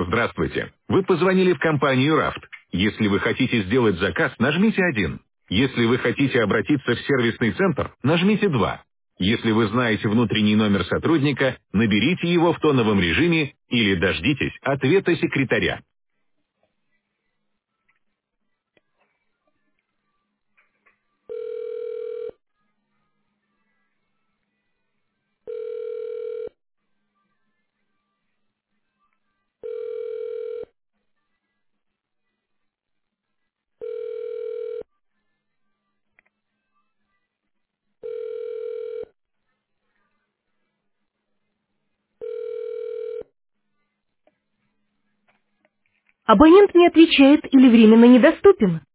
Здравствуйте. Вы позвонили в компанию «Рафт». Если вы хотите сделать заказ, нажмите 1. Если вы хотите обратиться в сервисный центр, нажмите 2. Если вы знаете внутренний номер сотрудника, наберите его в тоновом режиме или дождитесь ответа секретаря. Абонент не отвечает или временно недоступен.